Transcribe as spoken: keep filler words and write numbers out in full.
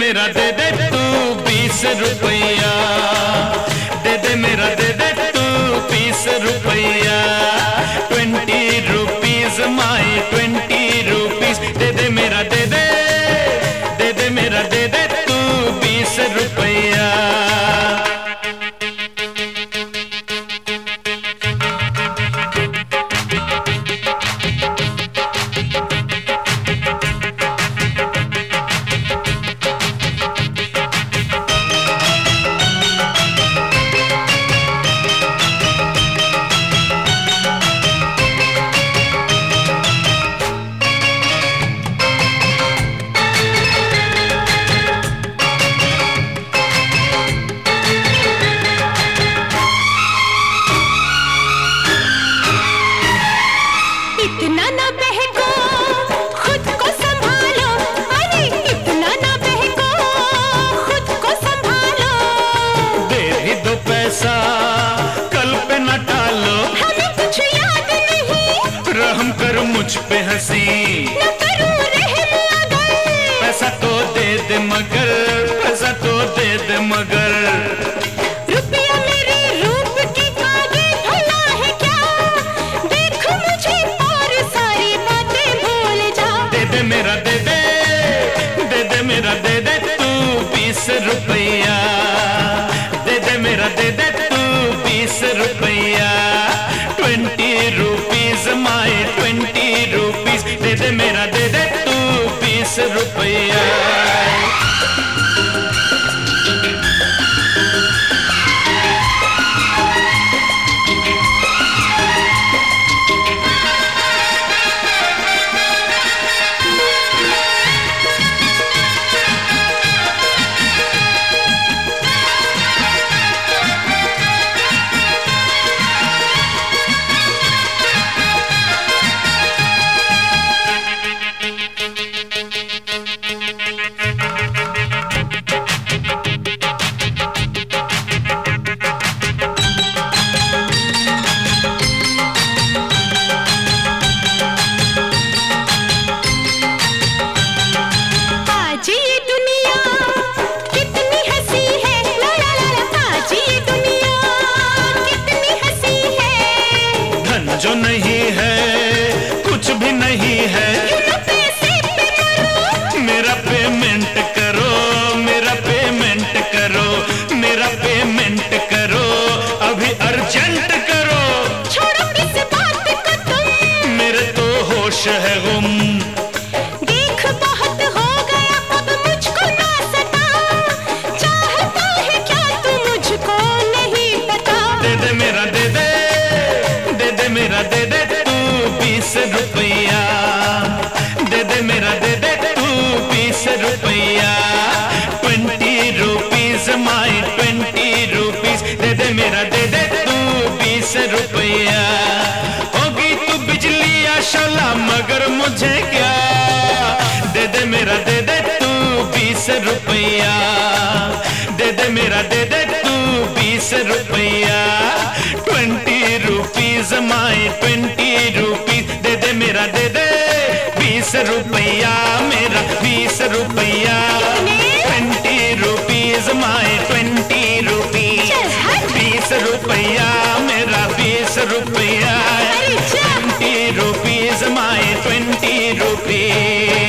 मेरा दे दे तू बीस रुपया, दे दे मेरा दे दे तू बीस रुपया। Twenty rupees my twenty rupees, दे दे मेरा दे दे, दे दे मेरा दे दे तू बीस रुपया। इतना ना बहको, खुद को संभालो। अरे इतना ना बहको, खुद को संभालो। दे भी दो पैसा, कल पे न टालो। हमें कुछ याद नहीं, रहम कर मुझ पे हंसी, न करूं रहम अगर। पैसा तो दे दे मगर, पैसा तो दे दे मगर। रुपया मेरे रूप के आगे भला है क्या? देख मुझे और सारी बातें भूल जा। दे दे मेरा दे दे, दे दे मेरा दे दे तू बीस रुपया, दे दे मेरा दे दे तू बीस रुपया। Twenty rupees my twenty rupees, दे दे मेरा दे दे तू बीस रुपया। आज ये दुनिया कितनी हंसी है, ला ला ला ला। आज ये दुनिया कितनी हंसी है। धन जो नहीं है कुछ भी नहीं है, क्यों पैसे पे मरो। मेरा पेमेंट करो, मेरा पेमेंट करो, मेरा पेमेंट करो, अभी अर्जेंट करो। छोड़ो इस बात को तुम, मेरे तो होश है गुम, देख बहुत हो गया अब मुझको ना सता। चाहता है क्या तू मुझको नहीं पता। दे दे मेरा दे दे, दे दे मेरा दे दे तू बीस रुपया, दे दे मेरा दे दे तू बीस रुपया। Twenty rupees my twenty rupees, दे दे मेरा दे दे तू बीस रुपया। होगी तू बिजली या शोला मगर मुझे क्या, दे दे मेरा दे दे तू बीस रुपया, दे दे मेरा दे दे तू बीस रुपया। Twenty rupees my twenty rupees, दे दे मेरा दे दे बीस रुपया, मेरा बीस रुपया। Twenty rupees my twenty rupees, बीस रुपया मेरा बीस रुपया। अरे जा। Twenty rupees my twenty rupees.